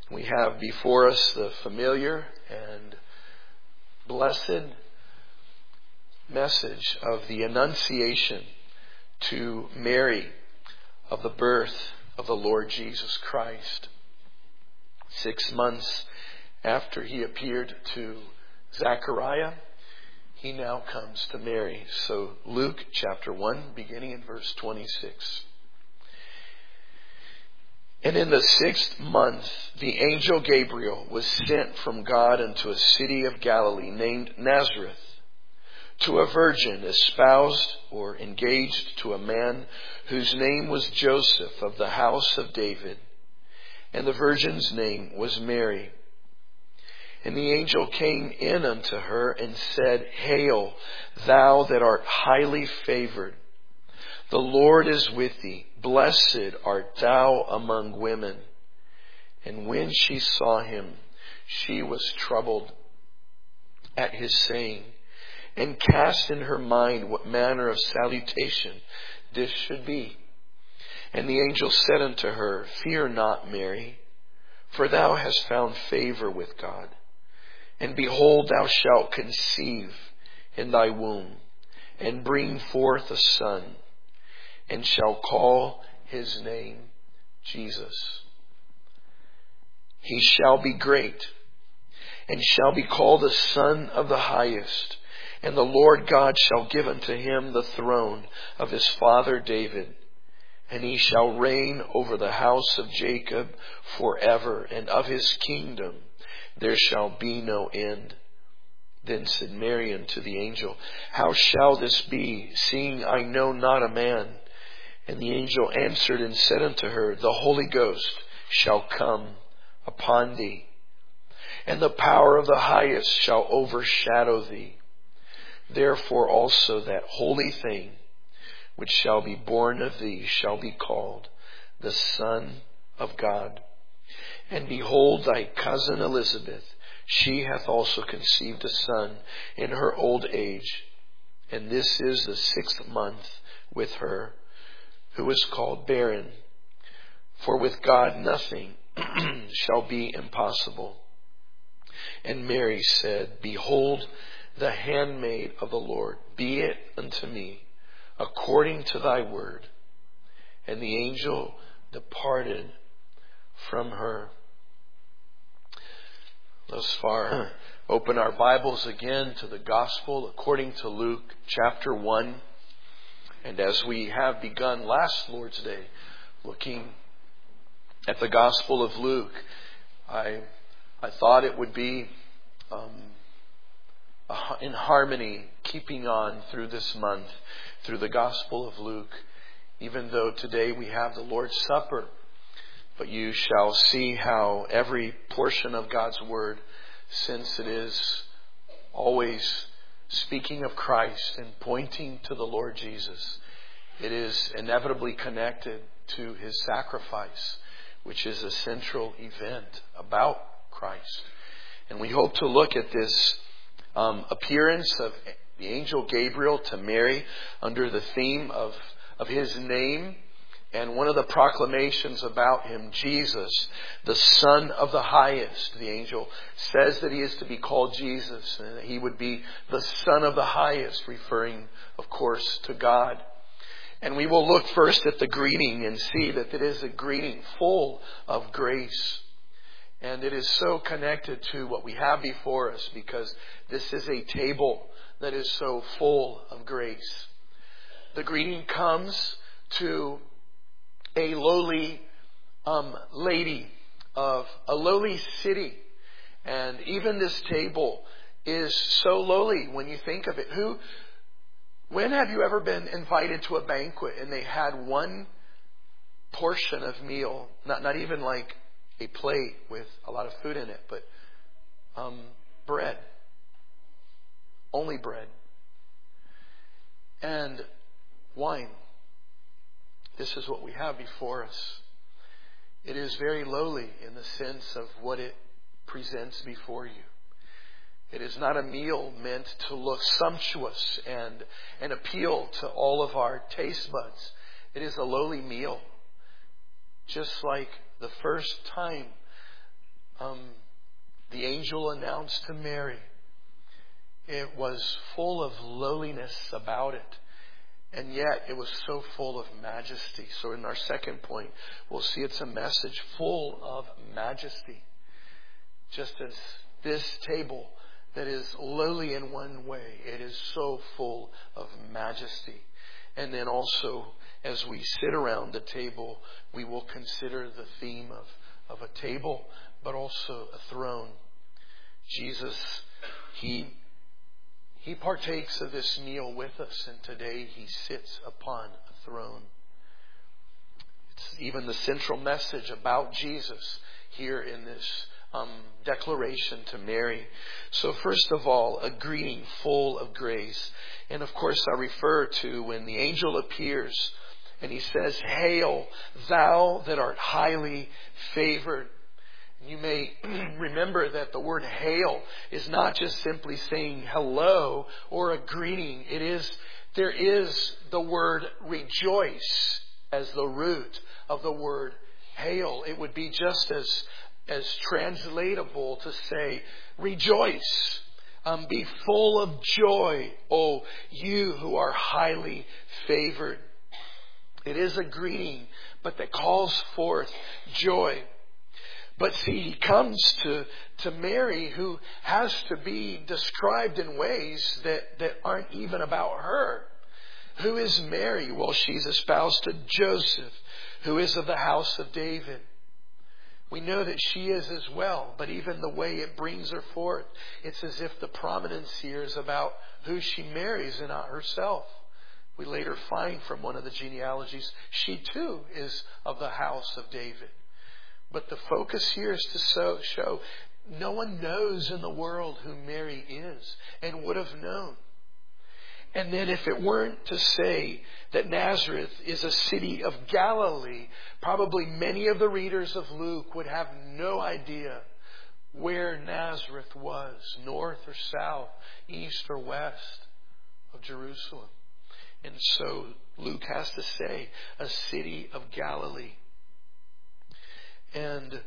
We have before us the familiar and blessed message of the Annunciation to Mary of the birth of the Lord Jesus Christ. 6 months after he appeared to Zechariah, he now comes to Mary. So Luke chapter 1, beginning in verse 26. And in the 6th month, the angel Gabriel was sent from God unto a city of Galilee named Nazareth, to a virgin espoused or engaged to a man whose name was Joseph of the house of David. And the virgin's name was Mary. And the angel came in unto her and said, Hail, thou that art highly favored. The Lord is with thee. Blessed art thou among women. And when she saw him, she was troubled at his saying, and cast in her mind what manner of salutation this should be. And the angel said unto her, Fear not, Mary, for thou hast found favor with God. And behold, thou shalt conceive in thy womb, and bring forth a son, and shall call his name Jesus. He shall be great, and shall be called the Son of the Highest. And the Lord God shall give unto him the throne of his father David. And he shall reign over the house of Jacob forever, and of his kingdom there shall be no end. Then said Mary unto the angel, How shall this be, seeing I know not a man? And the angel answered and said unto her, The Holy Ghost shall come upon thee, and the power of the Highest shall overshadow thee. Therefore also that holy thing which shall be born of thee shall be called the Son of God. And behold, thy cousin Elizabeth, she hath also conceived a son in her old age. And this is the 6th month with her, who is called barren. For with God nothing shall be impossible. And Mary said, Behold, the handmaid of the Lord, be it unto me according to thy word. And the angel departed from her. Thus far, open our Bibles again to the Gospel according to Luke chapter 1. And as we have begun last Lord's Day, looking at the Gospel of Luke, I thought it would be in harmony, keeping on through this month, through the Gospel of Luke, even though today we have the Lord's Supper. But you shall see how every portion of God's Word, since it is always speaking of Christ and pointing to the Lord Jesus, it is inevitably connected to His sacrifice, which is a central event about Christ. And we hope to look at this appearance of the angel Gabriel to Mary under the theme of his name, and one of the proclamations about him, Jesus, the Son of the Highest. The angel says that he is to be called Jesus, and that he would be the Son of the Highest, referring, of course, to God. And we will look first at the greeting and see that it is a greeting full of grace. And it is so connected to what we have before us, because this is a table that is so full of grace. The greeting comes to a lowly lady of a lowly city. And even this table is so lowly when you think of it. When have you ever been invited to a banquet and they had one portion of meal, not even like a plate with a lot of food in it, but bread. Only bread. And wine. This is what we have before us. It is very lowly in the sense of what it presents before you. It is not a meal meant to look sumptuous and appeal to all of our taste buds. It is a lowly meal. Just like the first time the angel announced to Mary, it was full of lowliness about it. And yet it was so full of majesty. So in our second point, we'll see it's a message full of majesty. Just as this table that is lowly in one way, it is so full of majesty. And then also, as we sit around the table, we will consider the theme of a table, but also a throne. Jesus, He partakes of this meal with us, and today He sits upon a throne. It's even the central message about Jesus here in this declaration to Mary. So first of all, a greeting full of grace. And of course I refer to when the angel appears and he says, "Hail, thou that art highly favored." You may remember that the word hail is not just simply saying hello or a greeting. There is the word rejoice as the root of the word hail. It would be just as translatable to say rejoice. Be full of joy, O you who are highly favored. It is a greeting, but that calls forth joy. But see, He comes to Mary, who has to be described in ways that aren't even about her. Who is Mary? Well, she's espoused to Joseph, who is of the house of David. We know that she is as well, but even the way it brings her forth, it's as if the prominence here is about who she marries and not herself. We later find from one of the genealogies, she too is of the house of David. But the focus here is to show no one knows in the world who Mary is and would have known. And then if it weren't to say that Nazareth is a city of Galilee, probably many of the readers of Luke would have no idea where Nazareth was, north or south, east or west of Jerusalem. And so Luke has to say a city of Galilee. And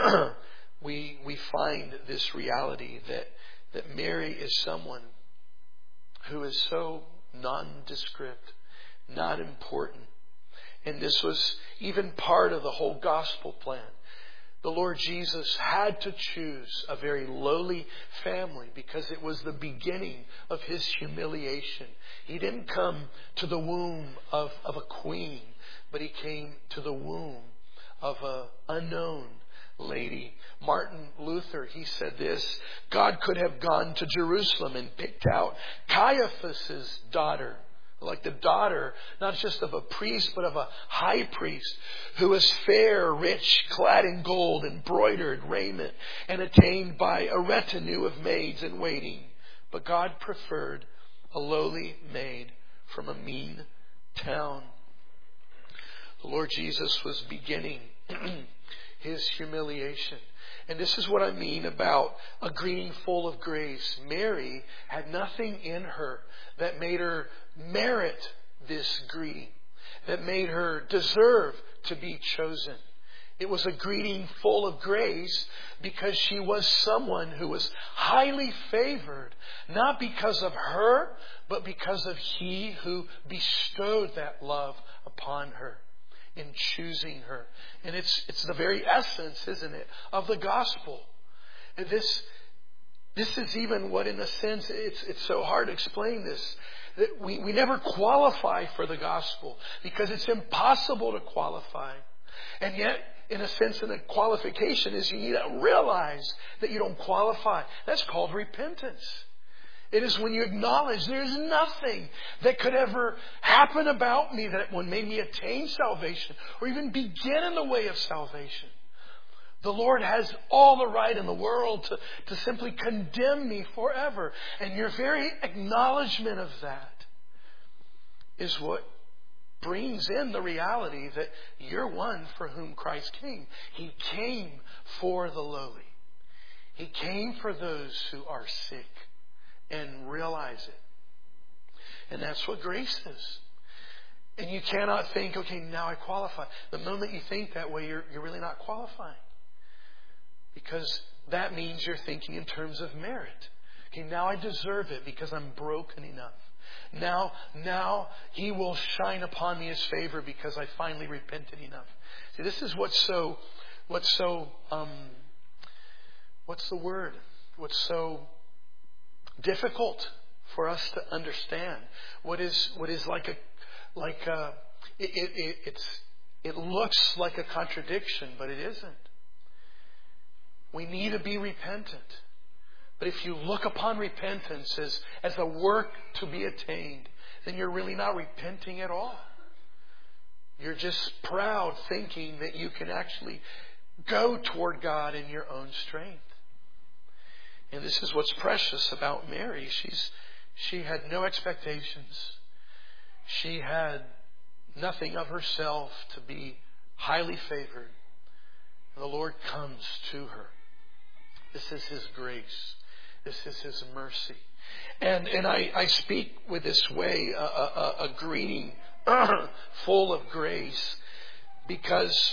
we find this reality that Mary is someone who is so nondescript, not important. And this was even part of the whole gospel plan. The Lord Jesus had to choose a very lowly family because it was the beginning of His humiliation. He didn't come to the womb of a queen, but He came to the womb of an unknown lady. Martin Luther, he said this: God could have gone to Jerusalem and picked out Caiaphas' daughter, like the daughter not just of a priest but of a high priest, who was fair, rich, clad in gold, embroidered raiment, and attained by a retinue of maids in waiting. But God preferred a lowly maid from a mean town. The Lord Jesus was beginning His humiliation. And this is what I mean about a greeting full of grace. Mary had nothing in her that made her merit this greeting, that made her deserve to be chosen. It was a greeting full of grace because she was someone who was highly favored, not because of her, but because of He who bestowed that love upon her in choosing her. And it's the very essence, isn't it, of the gospel. And this is even what, in a sense, it's so hard to explain this, that we never qualify for the gospel because it's impossible to qualify. And yet, in a sense, the qualification is you need to realize that you don't qualify. That's called repentance. It is when you acknowledge there's nothing that could ever happen about me that would make me attain salvation or even begin in the way of salvation. The Lord has all the right in the world to simply condemn me forever. And your very acknowledgement of that is what brings in the reality that you're one for whom Christ came. He came for the lowly. He came for those who are sick and realize it. And that's what grace is. And you cannot think, okay, now I qualify. The moment you think that way, you're really not qualifying. Because that means you're thinking in terms of merit. Okay, now I deserve it because I'm broken enough. Now He will shine upon me His favor because I finally repented enough. See, this is what's so difficult for us to understand. What is it looks like a contradiction, but it isn't. We need to be repentant. But if you look upon repentance as a work to be attained, then you're really not repenting at all. You're just proud, thinking that you can actually go toward God in your own strength. And this is what's precious about Mary. She had no expectations. She had nothing of herself to be highly favored. And the Lord comes to her. This is His grace. This is His mercy. And I speak with this way, a greeting full of grace, because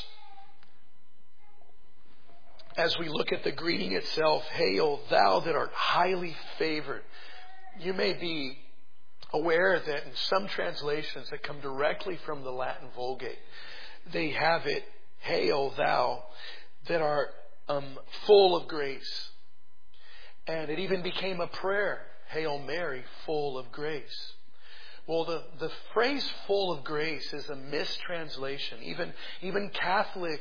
as we look at the greeting itself, hail thou that art highly favored. You may be aware that in some translations that come directly from the Latin Vulgate, they have it, hail thou that art full of grace. And it even became a prayer, Hail Mary, full of grace. Well, the phrase full of grace is a mistranslation. Even Catholic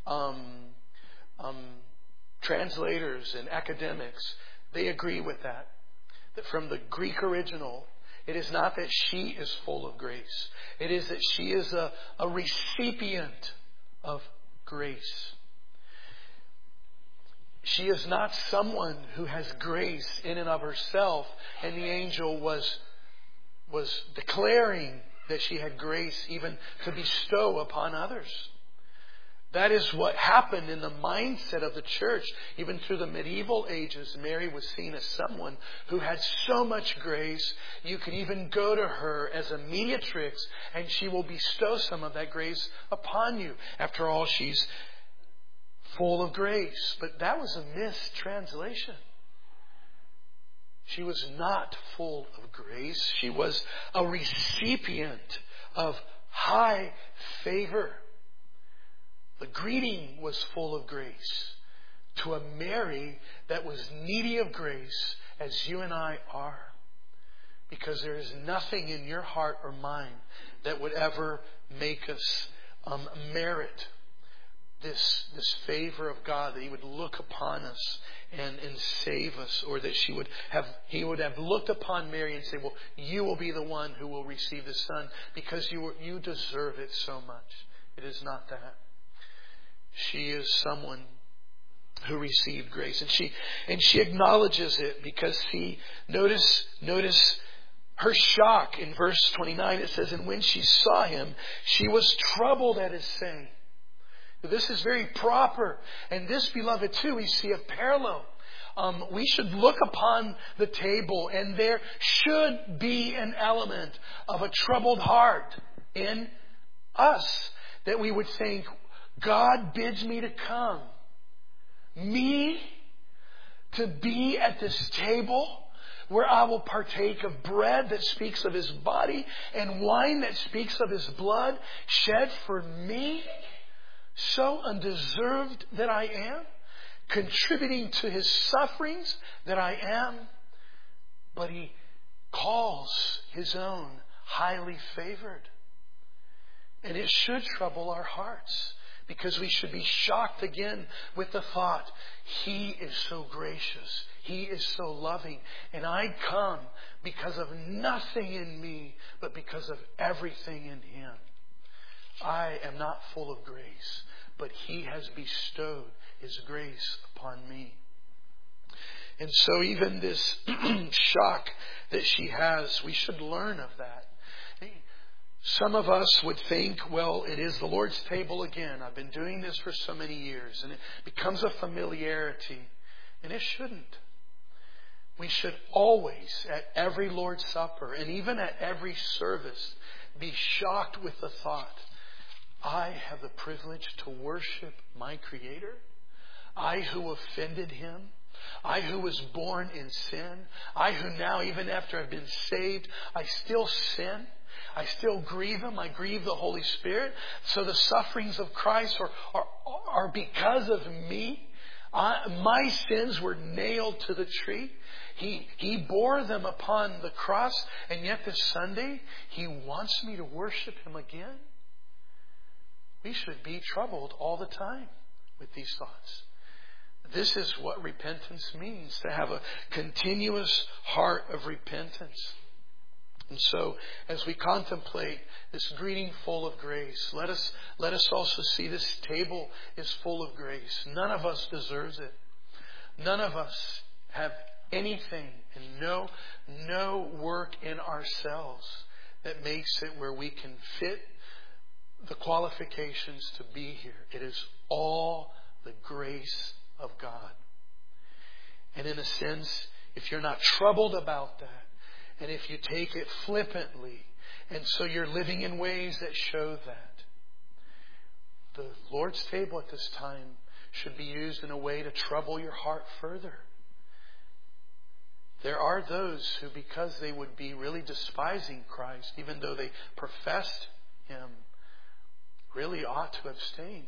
translators and academics, they agree with that. That from the Greek original, it is not that she is full of grace. It is that she is a recipient of grace. She is not someone who has grace in and of herself, and the angel was declaring that she had grace even to bestow upon others. That is what happened in the mindset of the church. Even through the medieval ages, Mary was seen as someone who had so much grace, you could even go to her as a mediatrix and she will bestow some of that grace upon you. After all, she's full of grace. But that was a mistranslation. She was not full of grace. She was a recipient of high favor. The greeting was full of grace to a Mary that was needy of grace as you and I are. Because there is nothing in your heart or mind that would ever make us merit this favor of God, that He would look upon us and save us, or that He would have looked upon Mary and say, well, you will be the one who will receive the Son because you deserve it so much. It is not that. She is someone who received grace, and she acknowledges it because notice her shock in verse 29. It says, and when she saw Him, she was troubled at His saying. This is very proper. And this, beloved, too, we see a parallel. We should look upon the table, and there should be an element of a troubled heart in us, that we would think, God bids me to come. Me to be at this table where I will partake of bread that speaks of His body and wine that speaks of His blood shed for me. So undeserved that I am, contributing to His sufferings that I am, but He calls His own highly favored. And it should trouble our hearts, because we should be shocked again with the thought, He is so gracious, He is so loving, and I come because of nothing in me, but because of everything in Him. I am not full of grace, but He has bestowed His grace upon me. And so even this shock that she has, we should learn of that. Some of us would think, well, it is the Lord's table again. I've been doing this for so many years, and it becomes a familiarity. And it shouldn't. We should always, at every Lord's Supper, and even at every service, be shocked with the thought, I have the privilege to worship my Creator. I who offended Him. I who was born in sin. I who now, even after I've been saved, I still sin. I still grieve Him. I grieve the Holy Spirit. So the sufferings of Christ are because of me. My sins were nailed to the tree. He bore them upon the cross. And yet this Sunday, He wants me to worship Him again. We should be troubled all the time with these thoughts. This is what repentance means, to have a continuous heart of repentance. And so, as we contemplate this greeting full of grace, let us also see this table is full of grace. None of us deserves it. None of us have anything and no work in ourselves that makes it where we can fit the qualifications to be here. It is all the grace of God. And in a sense, if you're not troubled about that, and if you take it flippantly, and so you're living in ways that show that, the Lord's table at this time should be used in a way to trouble your heart further. There are those who, because they would be really despising Christ, even though they professed Him, really ought to abstain.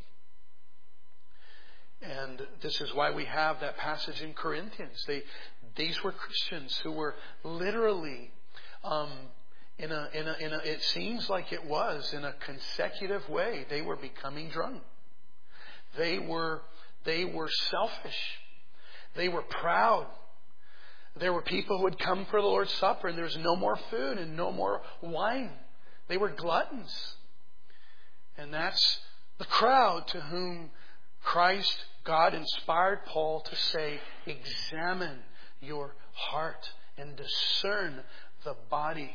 And this is why we have that passage in Corinthians. These were Christians who were literally, it seems like it was in a consecutive way, they were becoming drunk. They were selfish. They were proud. There were people who would come for the Lord's Supper and there was no more food and no more wine. They were gluttons. And that's the crowd to whom Christ, God inspired Paul to say, examine your heart and discern the body.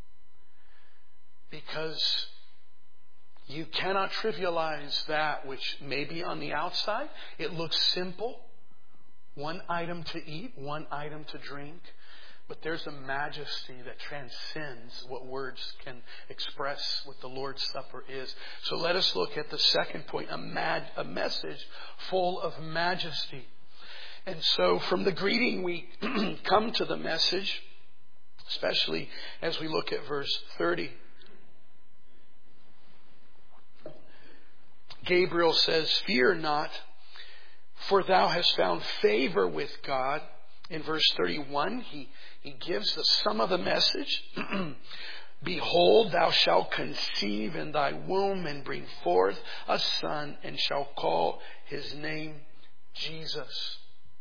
Because you cannot trivialize that which may be on the outside. It looks simple. One item to eat, one item to drink. But there's a majesty that transcends what words can express what the Lord's Supper is. So let us look at the second point, a message full of majesty. And so from the greeting we come to the message, especially as we look at verse 30. Gabriel says, "Fear not, for thou hast found favor with God." In verse 31, he gives the sum of the message. "Behold, thou shalt conceive in thy womb and bring forth a son, and shall call his name Jesus."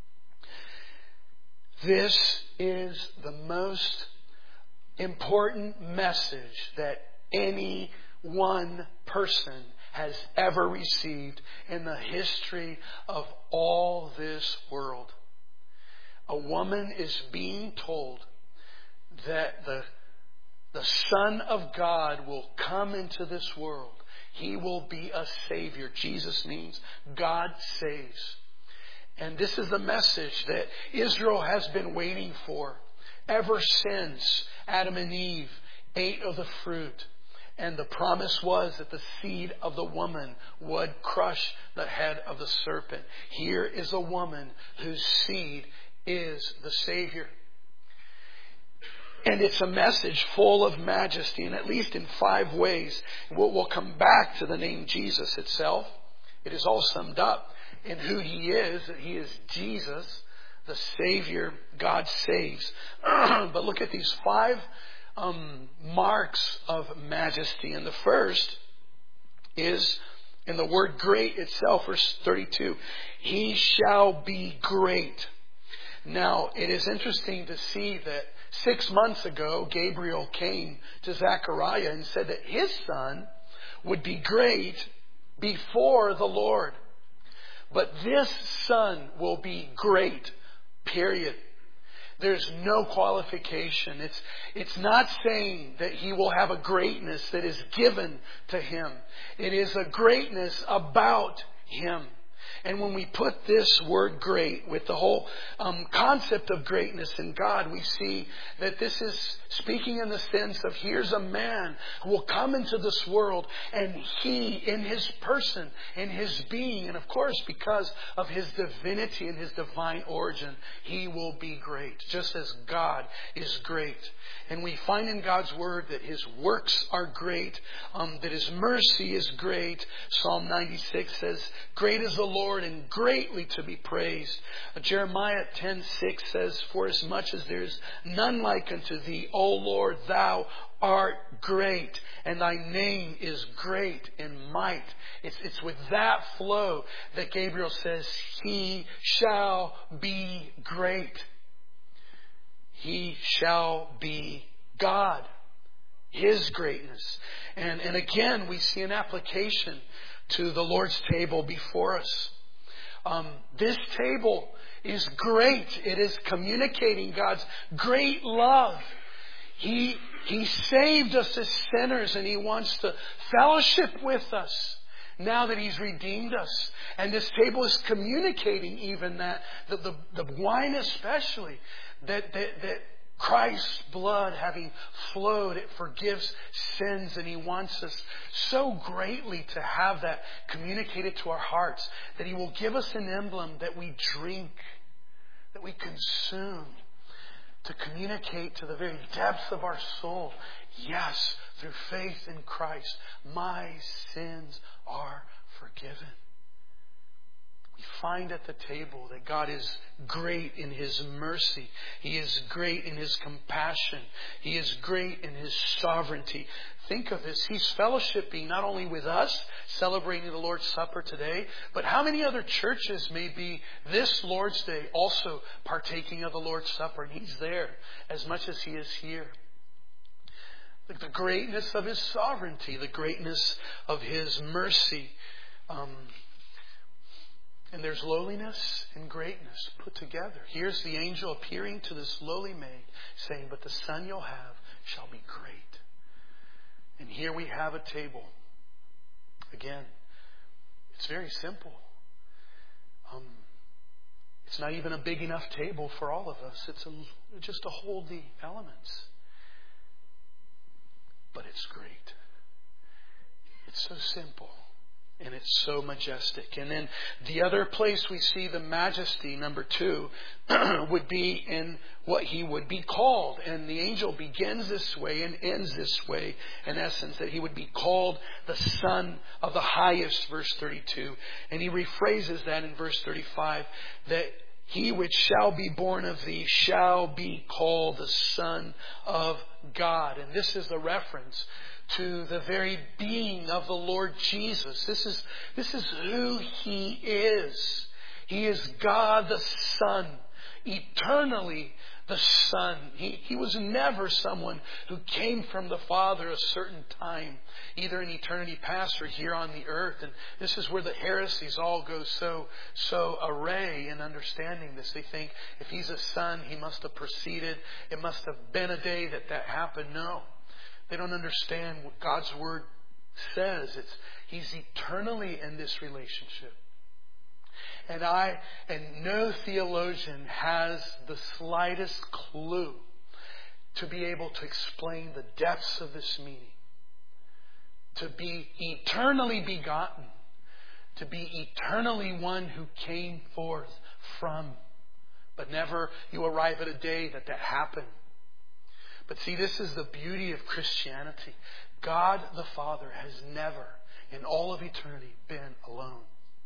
This is the most important message that any one person has ever received in the history of all this world. A woman is being told that the Son of God will come into this world. He will be a Savior. Jesus means God saves. And this is the message that Israel has been waiting for ever since Adam and Eve ate of the fruit. And the promise was that the seed of the woman would crush the head of the serpent. Here is a woman whose seed is the Savior. And it's a message full of majesty, and at least in 5 ways. We'll come back to the name Jesus itself. It is all summed up in who He is, that He is Jesus, the Savior, God saves. But look at these 5 marks of majesty. And the first is in the word great itself, verse 32. He shall be great. Now, it is interesting to see that 6 months ago, Gabriel came to Zechariah and said that his son would be great before the Lord. But this son will be great, period. There's no qualification. It's not saying that he will have a greatness that is given to him. It is a greatness about him. And when we put this word great with the whole concept of greatness in God, we see that this is speaking in the sense of here's a man who will come into this world, and he, in his person, in his being, and of course because of his divinity and his divine origin, he will be great, just as God is great. And we find in God's word that his works are great, that his mercy is great. Psalm 96 says, great is the Lord and greatly to be praised. Jeremiah 10:6 says, for as much as there is none like unto thee, O Lord, thou art great, and thy name is great in might. It's with that flow that Gabriel says, he shall be great. He shall be God. His greatness. And again, we see an application to the Lord's table before us. This table is great. It is communicating God's great love. He saved us as sinners, and He wants to fellowship with us now that He's redeemed us. And this table is communicating even that, the wine especially, that Christ's blood having flowed, it forgives sins, and He wants us so greatly to have that communicated to our hearts that He will give us an emblem that we drink, that we consume, to communicate to the very depths of our soul, yes, through faith in Christ, my sins are forgiven. We find at the table that God is great in His mercy. He is great in His compassion. He is great in His sovereignty. Think of this. He's fellowshipping not only with us, celebrating the Lord's Supper today, but how many other churches may be this Lord's Day also partaking of the Lord's Supper? And He's there as much as He is here. The greatness of His sovereignty, the greatness of His mercy. And there's lowliness and greatness put together. Here's the angel appearing to this lowly maid, saying, but the son you'll have shall be great. And here we have a table. Again, it's very simple. It's not even a big enough table for all of us. It's just to hold the elements. But it's great. It's so simple. And it's so majestic. And then the other place we see the majesty, number 2, would be in what He would be called. And the angel begins this way and ends this way, in essence, that He would be called the Son of the Highest, verse 32. And He rephrases that in verse 35, that He which shall be born of thee shall be called the Son of God. And this is the reference to the very being of the Lord Jesus. This is who He is. He is God the Son, eternally the Son. He was never someone who came from the Father a certain time, either in eternity past or here on the earth. And this is where the heresies all go so array in understanding this. They think if He's a Son, He must have proceeded. It must have been a day that happened. No. They don't understand what God's Word says. He's eternally in this relationship. And no theologian has the slightest clue to be able to explain the depths of this meaning. To be eternally begotten. To be eternally one who came forth from. But never you arrive at a day that happened. But see, this is the beauty of Christianity. God the Father has never, in all of eternity, been alone.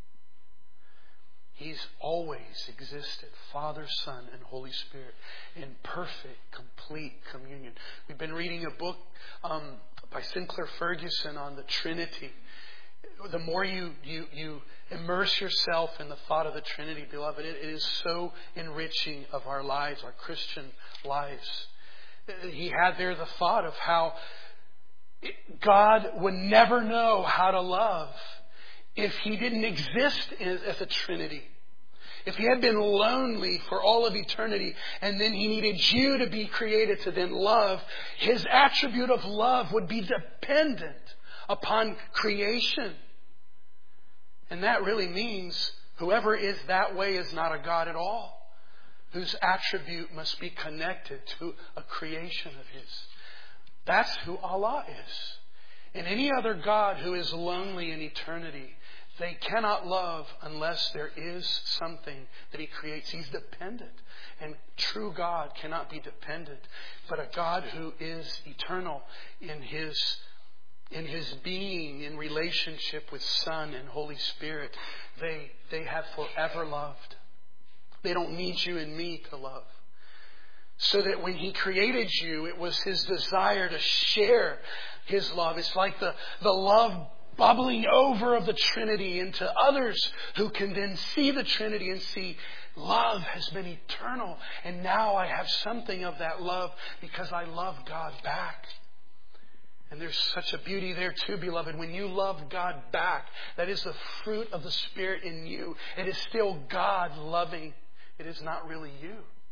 He's always existed, Father, Son, and Holy Spirit, in perfect, complete communion. We've been reading a book by Sinclair Ferguson on the Trinity. The more you immerse yourself in the thought of the Trinity, beloved, it is so enriching of our lives, our Christian lives. He had there the thought of how God would never know how to love if He didn't exist as a Trinity. If He had been lonely for all of eternity and then He needed you to be created to then love, His attribute of love would be dependent upon creation. And that really means Whoever is that way is not a God at all, whose attribute must be connected to a creation of His. That's who Allah is. And any other God who is lonely in eternity, they cannot love unless there is something that He creates. He's dependent. And true God cannot be dependent. But a God who is eternal in His being, in relationship with Son and Holy Spirit, they have forever loved. They don't need you and me to love. So that when He created you, it was His desire to share His love. It's like the love bubbling over of the Trinity into others who can then see the Trinity and see love has been eternal. And now I have something of that love because I love God back. And there's such a beauty there too, beloved. When you love God back, that is the fruit of the Spirit in you. It is still God loving. It is not really you.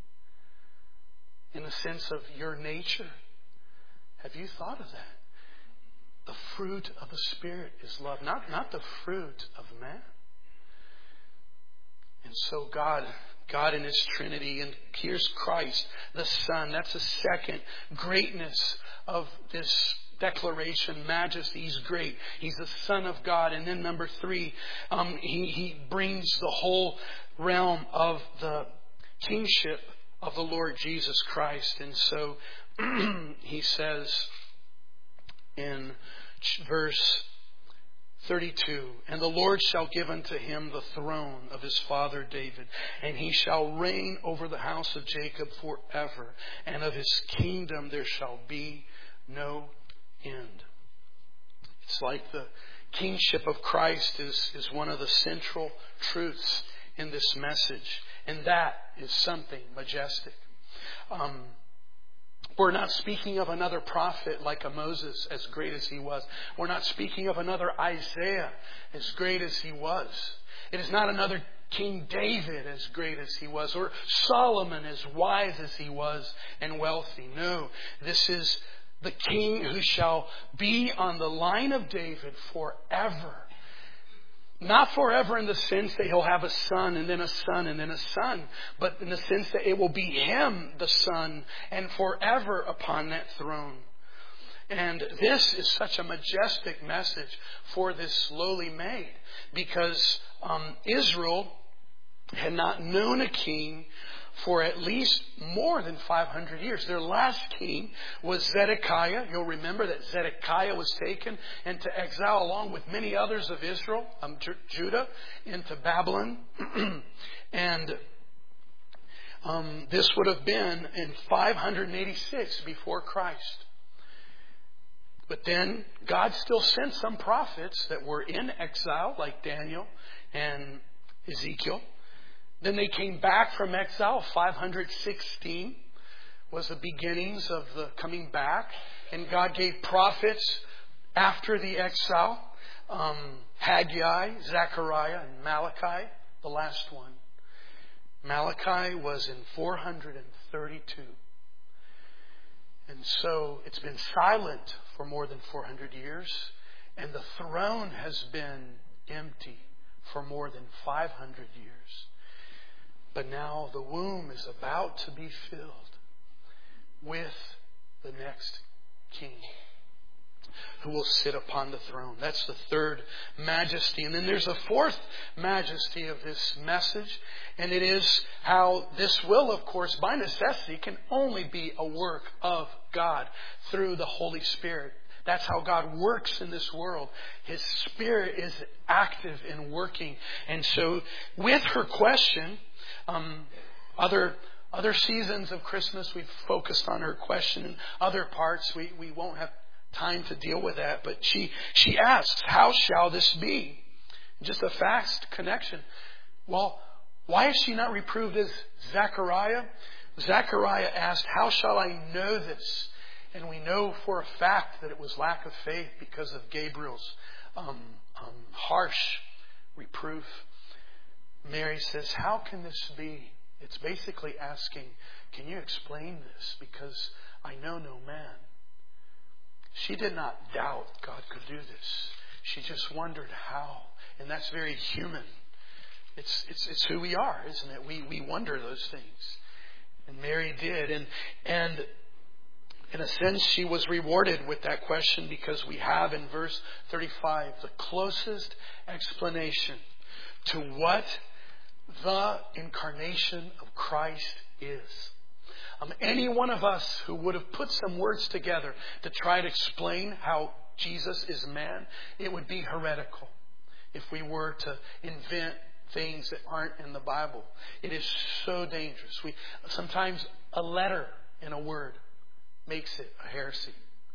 In the sense of your nature. Have you thought of that? The fruit of the Spirit is love, not the fruit of man. And so God in His Trinity, and here's Christ, the Son. That's the second greatness of this declaration. Majesty. He's great. He's the Son of God. And then number 3, He brings the whole realm of the kingship of the Lord Jesus Christ. And so He says in verse 32, and the Lord shall give unto Him the throne of His father David, and He shall reign over the house of Jacob forever, and of His kingdom there shall be no end. It's like the kingship of Christ is one of the central truths in this message. And that is something majestic. We're not speaking of another prophet like a Moses, as great as he was. We're not speaking of another Isaiah, as great as he was. It is not another King David, as great as he was, or Solomon, as wise as he was and wealthy. No, this is the King who shall be on the line of David forever. Not forever in the sense that He'll have a son and then a son and then a son, but in the sense that it will be Him, the Son, and forever upon that throne. And this is such a majestic message for this lowly maid, because Israel had not known a king for at least more than 500 years. Their last king was Zedekiah. You'll remember that Zedekiah was taken into exile along with many others of Israel, Judah, into Babylon. And this would have been in 586 before Christ. But then God still sent some prophets that were in exile, like Daniel and Ezekiel. Then they came back from exile. 516 was the beginnings of the coming back. And God gave prophets after the exile. Haggai, Zechariah, and Malachi, the last one. Malachi was in 432. And so it's been silent for more than 400 years. And the throne has been empty for more than 500 years. But now the womb is about to be filled with the next king who will sit upon the throne. That's the third majesty. And then there's a fourth majesty of this message. And it is how this will, of course, by necessity, can only be a work of God through the Holy Spirit. That's how God works in this world. His Spirit is active and working. And so with her question, other seasons of Christmas we've focused on her question, and other parts we won't have time to deal with that. But she asks, how shall this be? Just a fast connection. Well, why is she not reproved as Zechariah? Zechariah asked, how shall I know this? And we know for a fact that it was lack of faith because of Gabriel's harsh reproof. Mary says, how can this be? It's basically asking, can you explain this? Because I know no man. She did not doubt God could do this. She just wondered how. And that's very human. It's who we are, isn't it? We wonder those things. And Mary did. And in a sense, she was rewarded with that question, because we have in verse 35 the closest explanation to what the incarnation of Christ is. Any one of us who would have put some words together to try to explain how Jesus is man, it would be heretical if we were to invent things that aren't in the Bible. It is so dangerous. Sometimes a letter in a word makes it a heresy.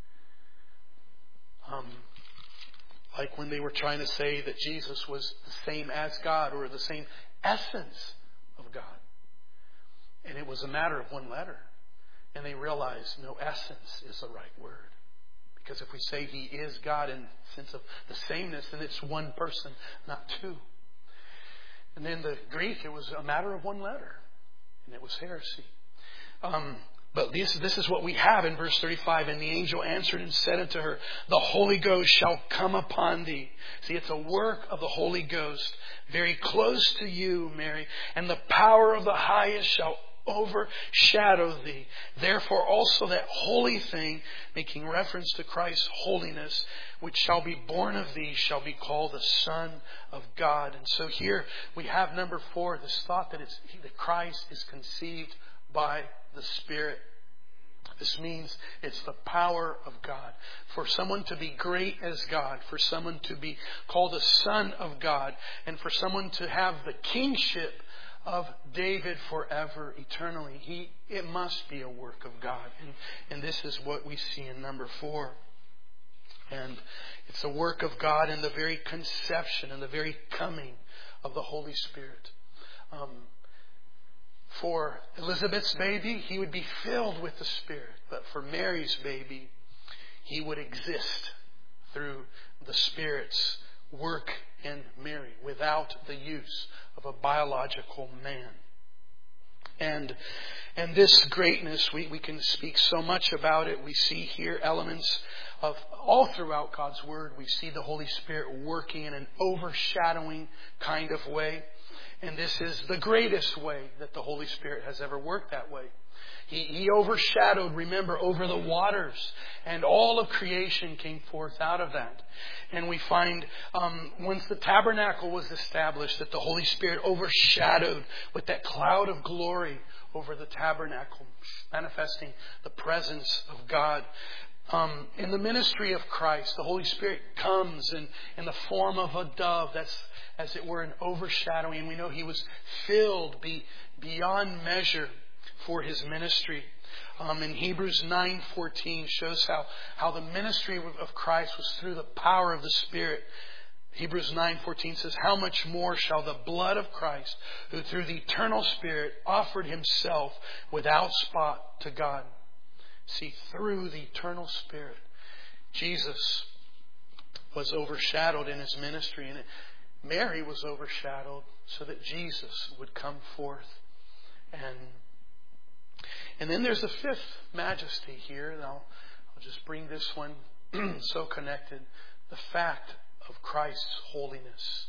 Like when they were trying to say that Jesus was the same as God, or the same essence of God. And it was a matter of one letter. And they realized no, essence is the right word. Because if we say He is God in the sense of the sameness, then it's one person, not two. And then the Greek, it was a matter of one letter. And it was heresy. But this is what we have in verse 35. And the angel answered and said unto her, the Holy Ghost shall come upon thee. See, it's a work of the Holy Ghost, very close to you, Mary. And the power of the highest shall overshadow thee. Therefore also that holy thing, making reference to Christ's holiness, which shall be born of thee, shall be called the Son of God. And so here we have number 4, this thought that Christ is conceived by the Spirit. This means it's the power of God. For someone to be great as God, for someone to be called the Son of God, and for someone to have the kingship of David forever, eternally, it must be a work of God. And this is what we see in number 4. And it's a work of God in the very conception and the very coming of the Holy Spirit. For Elizabeth's baby, he would be filled with the Spirit. But for Mary's baby, he would exist through the Spirit's work in Mary without the use of a biological man. And this greatness, we can speak so much about it. We see here elements of all throughout God's Word. We see the Holy Spirit working in an overshadowing kind of way. And this is the greatest way that the Holy Spirit has ever worked that way. He overshadowed, remember, over the waters. And all of creation came forth out of that. And we find once the tabernacle was established that the Holy Spirit overshadowed with that cloud of glory over the tabernacle, manifesting the presence of God. In the ministry of Christ, the Holy Spirit comes in the form of a dove. That's, as it were, an overshadowing. And we know He was filled beyond measure for His ministry. In Hebrews 9:14 shows how the ministry of Christ was through the power of the Spirit. Hebrews 9:14 says, how much more shall the blood of Christ, who through the eternal Spirit offered Himself without spot to God. See, through the eternal Spirit, Jesus was overshadowed in His ministry. And Mary was overshadowed so that Jesus would come forth. And then there's a fifth majesty here. And I'll just bring this one so connected. The fact of Christ's holiness.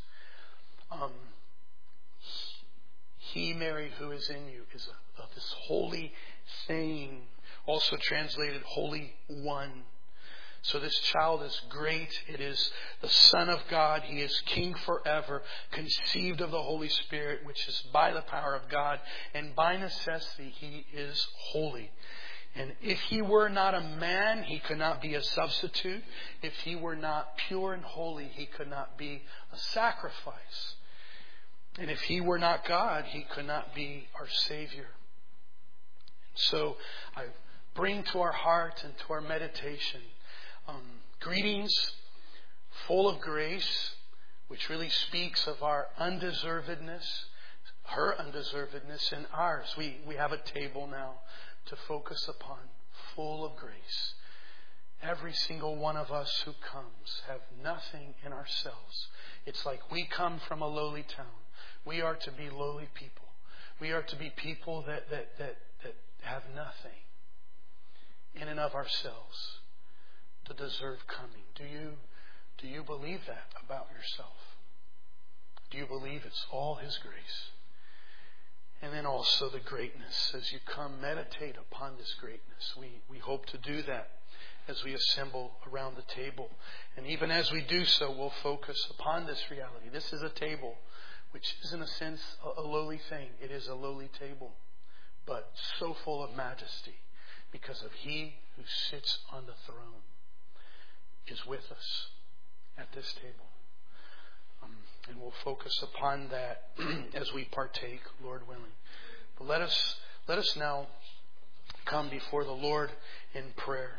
He, Mary, who is in you, is this holy thing. Also translated Holy One. So this child is great. It is the Son of God. He is King forever, conceived of the Holy Spirit, which is by the power of God. And by necessity, He is holy. And if He were not a man, He could not be a substitute. If He were not pure and holy, He could not be a sacrifice. And if He were not God, He could not be our Savior. So I bring to our heart and to our meditation greetings full of grace, which really speaks of our undeservedness, her undeservedness and ours. We have a table now to focus upon, full of grace. Every single one of us who comes have nothing in ourselves. It's like we come from a lowly town. We are to be lowly people. We are to be people that have nothing in and of ourselves to deserve coming. Do you believe that about yourself? Do you believe it's all His grace? And then also the greatness. As you come, meditate upon this greatness. We hope to do that as we assemble around the table. And even as we do so, we'll focus upon this reality. This is a table, which is in a sense a lowly thing. It is a lowly table, but so full of majesty, because of He who sits on the throne is with us at this table. And we'll focus upon that as we partake, Lord willing. But let us now come before the Lord in prayer.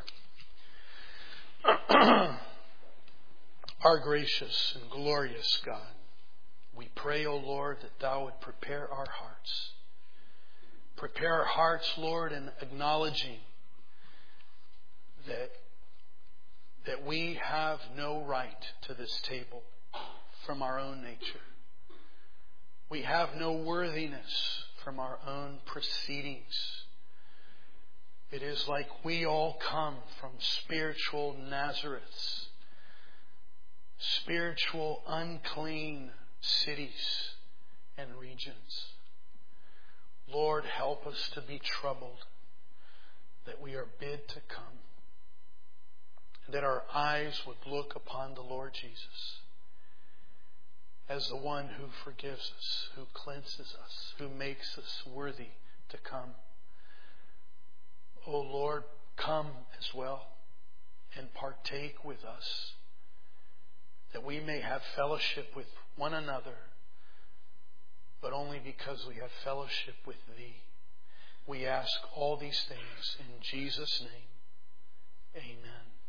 Our gracious and glorious God, we pray, O Lord, that Thou would prepare our hearts. Prepare our hearts, Lord, in acknowledging that we have no right to this table from our own nature. We have no worthiness from our own proceedings. It is like we all come from spiritual Nazareths, spiritual unclean cities and regions. Lord, help us to be troubled that we are bid to come, that our eyes would look upon the Lord Jesus as the one who forgives us, who cleanses us, who makes us worthy to come. O Lord, come as well and partake with us, that we may have fellowship with one another, but only because we have fellowship with Thee. We ask all these things in Jesus' name. Amen.